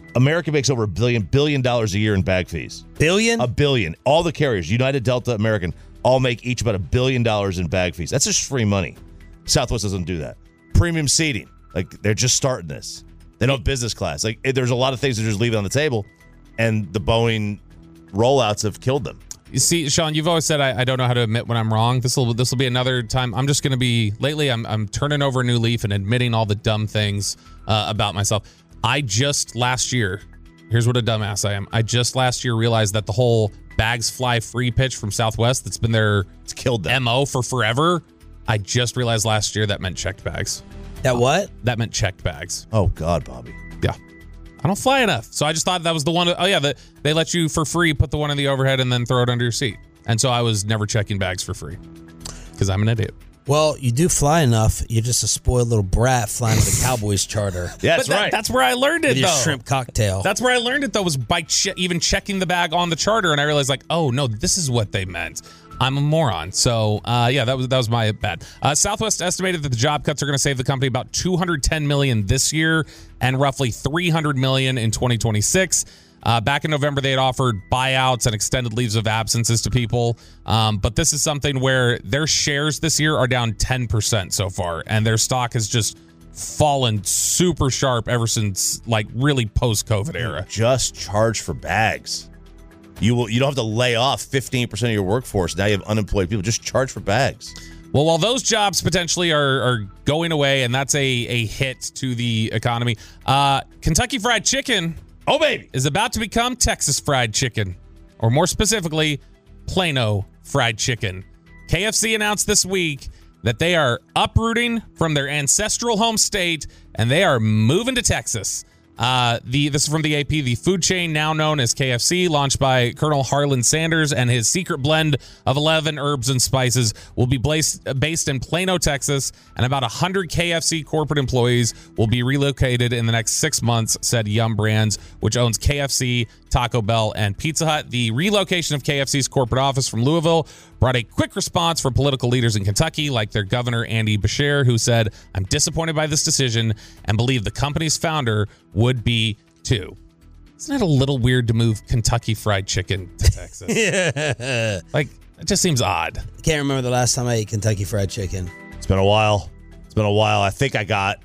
America makes over a billion billion dollars a year in bag fees. Billion? A billion. All the carriers, United, Delta, American, all make each about a billion dollars in bag fees. That's just free money. Southwest doesn't do that. Premium seating, like they're just starting this. They don't have business class. Like there's a lot of things they're just leaving on the table, and the Boeing rollouts have killed them. You see, Sean, you've always said I, I don't know how to admit when I'm wrong. This will this will be another time. I'm just going to be lately. I'm I'm turning over a new leaf and admitting all the dumb things uh, about myself. I just last year. Here's what a dumbass I am. I just last year realized that the whole bags fly free pitch from Southwest that's been their it's killed them. M O for forever. I just realized last year that meant checked bags. That what? That meant checked bags. Oh God, Bobby. Yeah. I don't fly enough. So I just thought that was the one. Oh, yeah. The, they let you for free put the one in the overhead and then throw it under your seat. And so I was never checking bags for free because I'm an idiot. Well, you do fly enough. You're just a spoiled little brat flying with a Cowboys charter. Yeah, that's but that, right. That's where I learned it, with your though. shrimp cocktail. That's where I learned it, though, was by che- even checking the bag on the charter. And I realized, like, oh, no, this is what they meant. I'm a moron. So, uh, yeah, that was that was my bad. Uh, Southwest estimated that the job cuts are going to save the company about two hundred ten million dollars this year and roughly three hundred million dollars in twenty twenty-six. Uh, back in November, they had offered buyouts and extended leaves of absences to people. Um, but this is something where their shares this year are down ten percent so far, and their stock has just fallen super sharp ever since, like, really post-COVID era. Just charge for bags. You will. You don't have to lay off fifteen percent of your workforce. Now you have unemployed people. Just charge for bags. Well, while those jobs potentially are, are going away, and that's a, a hit to the economy, uh, Kentucky Fried Chicken oh baby, is about to become Texas Fried Chicken, or more specifically, Plano Fried Chicken. K F C announced this week that they are uprooting from their ancestral home state, and they are moving to Texas. Uh, the this is from the A P. The food chain, now known as K F C, launched by Colonel Harlan Sanders, and his secret blend of eleven herbs and spices will be based, based in Plano, Texas, and about one hundred K F C corporate employees will be relocated in the next six months, said Yum Brands, which owns K F C, Taco Bell, and Pizza Hut. The relocation of K F C's corporate office from Louisville brought a quick response from political leaders in Kentucky, like their governor, Andy Beshear, who said, "I'm disappointed by this decision and believe the company's founder would be too." Isn't it a little weird to move Kentucky Fried Chicken to Texas? Yeah. Like, it just seems odd. I can't remember the last time I ate Kentucky Fried Chicken. It's been a while. It's been a while. I think I got,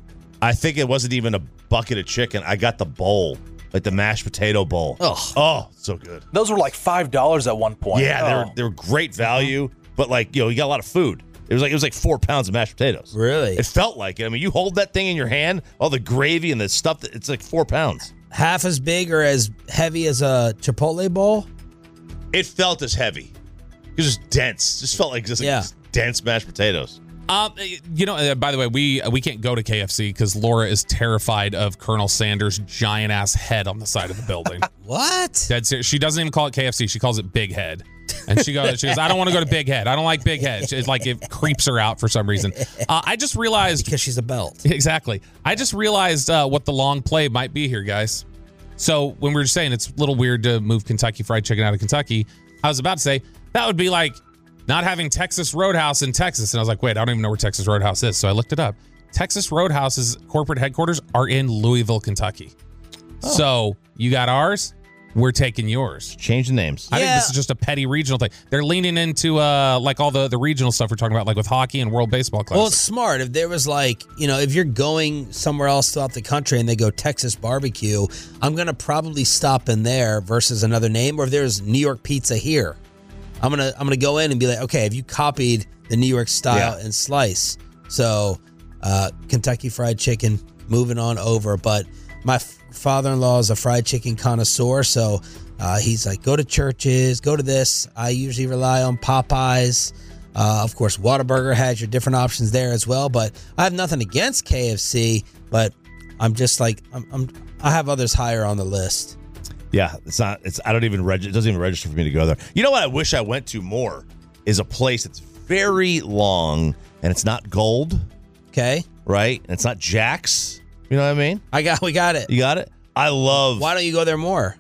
I think it wasn't even a bucket of chicken. I got the bowl, like the mashed potato bowl. Oh, oh, so good. Those were like five dollars at one point. Yeah, oh. they were they were great value, but like, you know, you got a lot of food. It was like it was like four pounds of mashed potatoes. Really? It felt like it. I mean, you hold that thing in your hand, all the gravy and the stuff. That, it's like four pounds. Half as big or as heavy as a Chipotle bowl? It felt as heavy. It was just dense. Just felt like just, like Yeah. just dense mashed potatoes. Um, you know, uh, by the way, we we can't go to K F C because Laura is terrified of Colonel Sanders' giant ass head on the side of the building. What? Dead serious. She doesn't even call it K F C. She calls it Big Head. And she goes, she goes, I don't want to go to Big Head. I don't like Big Head. It's like it creeps her out for some reason. Uh, I just realized because she's a belt. Exactly. I just realized uh, what the long play might be here, guys. So when we were saying it's a little weird to move Kentucky Fried Chicken out of Kentucky, I was about to say that would be like not having Texas Roadhouse in Texas. And I was like, wait, I don't even know where Texas Roadhouse is. So I looked it up. Texas Roadhouse's corporate headquarters are in Louisville, Kentucky. Oh. So you got ours. We're taking yours. Change the names. I Yeah. think this is just a petty regional thing. They're leaning into uh, like all the, the regional stuff we're talking about, like with hockey and World Baseball Classic. Well, it's smart. If there was like, you know, if you're going somewhere else throughout the country and they go Texas barbecue, I'm going to probably stop in there versus another name. Or if there's New York pizza here, I'm going to I'm going to go in and be like, okay, have you copied the New York style Yeah. and slice? So uh, Kentucky Fried Chicken, moving on over. But my f- father-in-law is a fried chicken connoisseur, so uh, he's like, go to Church's, go to this. I usually rely on Popeyes. Uh, of course, Whataburger has your different options there as well, but I have nothing against K F C, but I'm just like, I'm, I'm I have others higher on the list. Yeah, it's not. It's I don't even register. It doesn't even register for me to go there. You know what? I wish I went to more is a place that's very long and it's not Gold, Okay, right? And it's not Jack's. You know what I mean? I got we got it. You got it. I love. Why don't you go there more?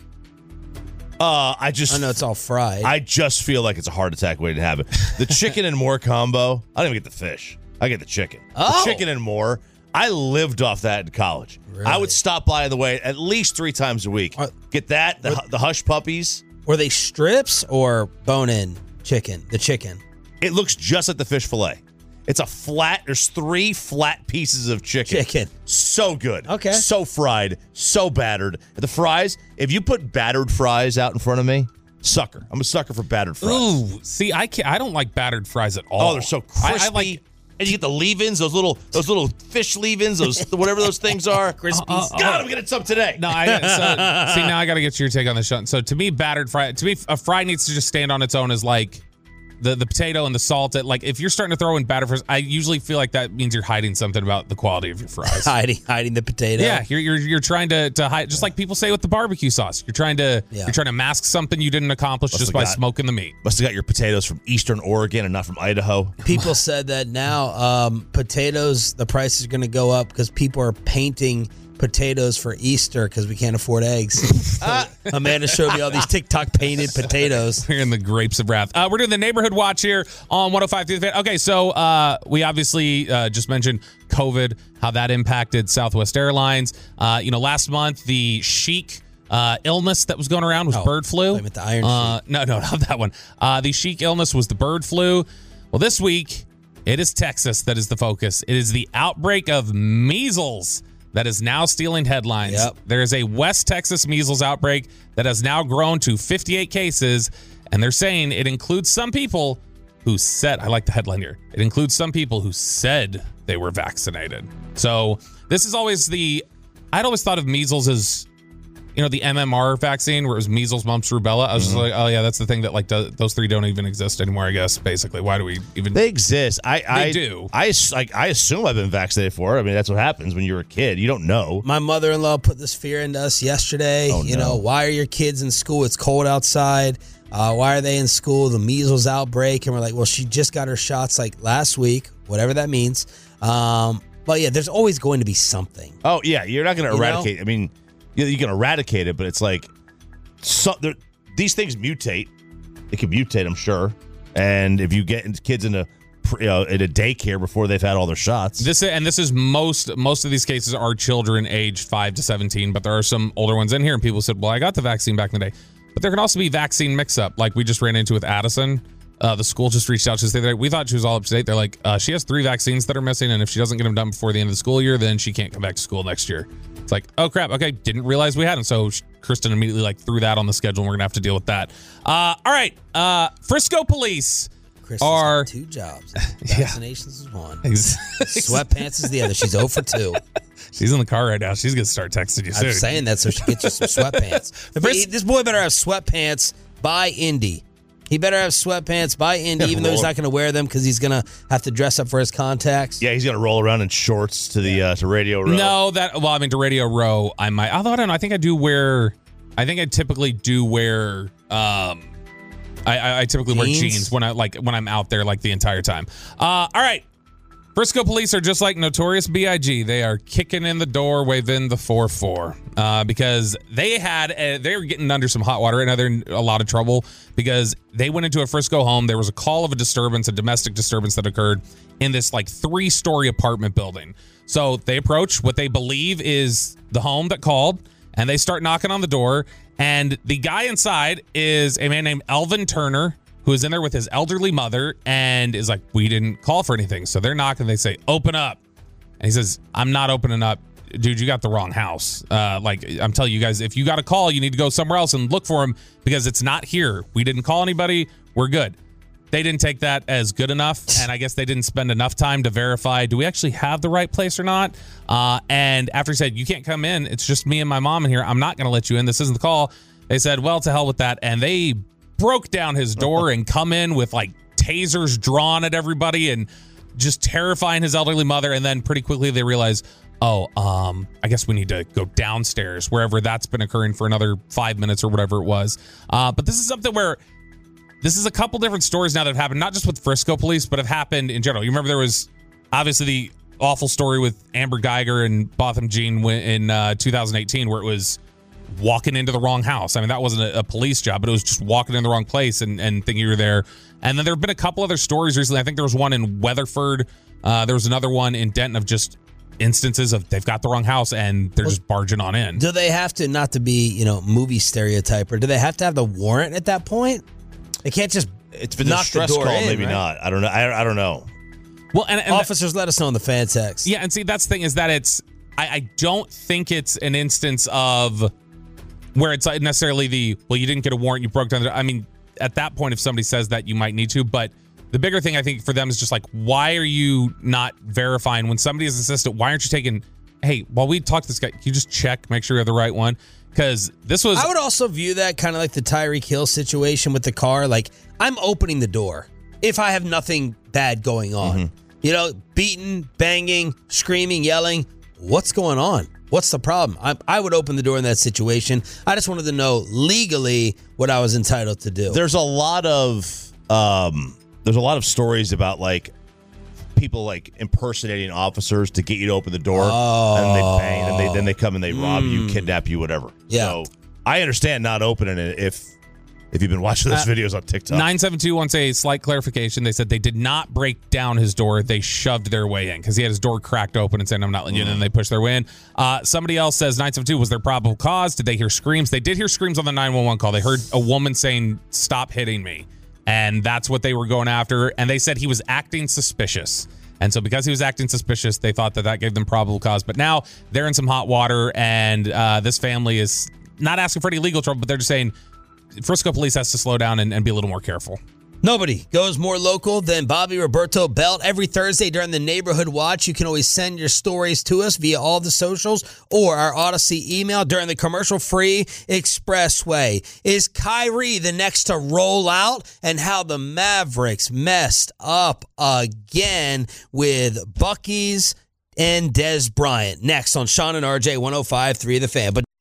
Uh, I just. I know it's all fried. I just feel like it's a heart attack waiting to happen. The chicken and more combo. I don't even get the fish. I get the chicken. Oh. The chicken and more. I lived off that in college. Really? I would stop by the way at least three times a week. Get that the, the Hush Puppies. Were they strips or bone-in chicken? The chicken. It looks just like the fish fillet. It's a flat. There's three flat pieces of chicken. Chicken. So good. Okay. So fried. So battered. The fries. If you put battered fries out in front of me, sucker. I'm a sucker for battered fries. Ooh, see, I can't, I don't like battered fries at all. Oh, they're so crispy. I, I like. And you get the leave-ins, those little, those little fish leave-ins, those whatever those things are. Crispy. Uh, uh, God, I'm getting some today. No, I so, see now I got to get your take on this, Sean. So to me, battered fry. To me, a fry needs to just stand on its own as like the the potato and the salt. It, like if you're starting to throw in battered fries, I usually feel like that means you're hiding something about the quality of your fries. hiding, hiding the potato. Yeah, you're you're you're trying to to hide, just like people say with the barbecue sauce. You're trying to Yeah. you're trying to mask something you didn't accomplish Must just have by got- smoking the meat. Must have got your potatoes from Eastern Oregon and not from Idaho. People said that now um, potatoes, the price is going to go up because people are painting potatoes for Easter because we can't afford eggs. Amanda showed me all these TikTok painted potatoes. We're in the grapes of wrath. Uh, we're doing the neighborhood watch here on one oh five point three. Okay, so uh, we obviously uh, just mentioned COVID, how that impacted Southwest Airlines. Uh, you know, last month the Chic uh, illness that was going around was Oh, bird flu. I meant the Iron uh, No, no, not that one. Uh, the Chic illness was the bird flu. Well, this week it is Texas that is the focus. It is the outbreak of measles that is now stealing headlines. Yep. There is a West Texas measles outbreak that has now grown to fifty-eight cases, and they're saying it includes some people who said, I like the headline here, it includes some people who said they were vaccinated. So this is always the, I'd always thought of measles as, you know, the M M R vaccine where it was measles, mumps, rubella. I was just like, oh yeah, that's the thing that like do, those three don't even exist anymore, I guess, basically. Why do we even... They exist. I, They I do. I like. I assume I've been vaccinated for. I mean, that's what happens when you're a kid. You don't know. My mother-in-law put this fear into us yesterday. Oh, you no. know, why are your kids in school? It's cold outside. Uh, why are they in school? The measles outbreak. And we're like, well, she just got her shots like last week, whatever that means. Um, but yeah, there's always going to be something. Oh yeah, you're not going to You know? eradicate. I mean, you, you can eradicate it, but it's like so, there- these things mutate. They can mutate, I'm sure. And if you get kids into you know, in a daycare before they've had all their shots, This and this is most most of these cases are children aged five to seventeen, but there are some older ones in here. And people said, "Well, I got the vaccine back in the day," but there can also be vaccine mix-up, like we just ran into with Addison. Uh, the school just reached out to us. They we thought she was all up to date. They're like, uh, she has three vaccines that are missing, and if she doesn't get them done before the end of the school year, then she can't come back to school next year. It's like, oh crap, okay, didn't realize we had them. So Kristen immediately like threw that on the schedule. And we're gonna have to deal with that. Uh, all right, uh, Frisco police. Kristen's are got two jobs. Vaccinations is one. Sweatpants is the other. She's zero for two. She's in the car right now. She's gonna start texting you soon. I'm saying that so she gets you some sweatpants. But he- this boy better have sweatpants by Indy. He better have sweatpants by Indy, even though he's not going to wear them because he's going to have to dress up for his contacts. yeah, he's going to roll around in shorts to the uh, to Radio Row. No, that well, I mean to Radio Row, I might. Although I don't know, I think I do wear. I think I typically do wear. Um, I, I, I typically wear Jeans? jeans when I like when I'm out there like the entire time. Uh, all right, Frisco police are just like Notorious B I G They are kicking in the door, waving the four four uh, because they had a, they were getting under some hot water right now. They're in a lot of trouble because they went into a Frisco home. There was a call of a disturbance, a domestic disturbance that occurred in this like three story apartment building. So they approach what they believe is the home that called, and they start knocking on the door. And the guy inside is a man named Elvin Turner, who is in there with his elderly mother and is like, we didn't call for anything. So they're knocking. They say, open up. And he says, I'm not opening up. Dude, you got the wrong house. Uh, like, I'm telling you guys, if you got a call, you need to go somewhere else and look for him because it's not here. We didn't call anybody. We're good. They didn't take that as good enough. And I guess they didn't spend enough time to verify, do we actually have the right place or not? Uh, and after he said, you can't come in. It's just me and my mom in here. I'm not going to let you in. This isn't the call. They said, well, to hell with that. And they broke down his door and come in with like tasers drawn at everybody and just terrifying his elderly mother. And then pretty quickly they realized, oh, um, I guess we need to go downstairs, wherever that's been occurring for another five minutes or whatever it was. Uh, but this is something where this is a couple different stories now that have happened, not just with Frisco police, but have happened in general. You remember there was obviously the awful story with Amber Geiger and Botham Jean in uh, two thousand eighteen where it was walking into the wrong house. I mean, that wasn't a, a police job, but it was just walking in the wrong place and, and thinking you were there. And then there have been a couple other stories recently. I think there was one in Weatherford. Uh, there was another one in Denton of just instances of they've got the wrong house and they're just barging on in. Do they have to, not to be, you know, movie stereotype, or do they have to have the warrant at that point? They can't just It's been knock a stress the door call, in, maybe right? not. I don't know. I, I don't know. Well, and, and officers, let us know in the fan text. Yeah, and see, that's the thing is that it's, I, I don't think it's an instance of where it's necessarily the, well, you didn't get a warrant, you broke down the, I mean, at that point, if somebody says that, you might need to, but the bigger thing I think for them is just like, why are you not verifying when somebody is assistant? Why aren't you taking, hey, while we talk to this guy, can you just check, make sure you have the right one? Because this was. I would also view that kind of like the Tyreek Hill situation with the car. Like, I'm opening the door if I have nothing bad going on. Mm-hmm. You know, beating, banging, screaming, yelling. What's going on? What's the problem? I, I would open the door in that situation. I just wanted to know legally what I was entitled to do. There's a lot of um, there's a lot of stories about like people like impersonating officers to get you to open the door, oh. and they bang, and they then they come and they rob Mm. you, kidnap you, whatever. Yeah. So I understand not opening it if if you've been watching those Uh, videos on TikTok. nine seven two wants a slight clarification. They said they did not break down his door. They shoved their way in because he had his door cracked open and said, I'm not letting you in. And they pushed their way in. Uh, somebody else says nine seven two, was there probable cause? Did they hear screams? They did hear screams on the nine one one call. They heard a woman saying, stop hitting me. And that's what they were going after. And they said he was acting suspicious. And so because he was acting suspicious, they thought that that gave them probable cause. But now they're in some hot water, and uh, this family is not asking for any legal trouble, but they're just saying Frisco police has to slow down and, and be a little more careful. Nobody goes more local than Bobby Roberto Belt. Every Thursday during the Neighborhood Watch, you can always send your stories to us via all the socials or our Odyssey email during the commercial-free Expressway. Is Kyrie the next to roll out? And how the Mavericks messed up again with Bucky's and Des Bryant. Next on Sean and R J, one oh five point three The Fan. But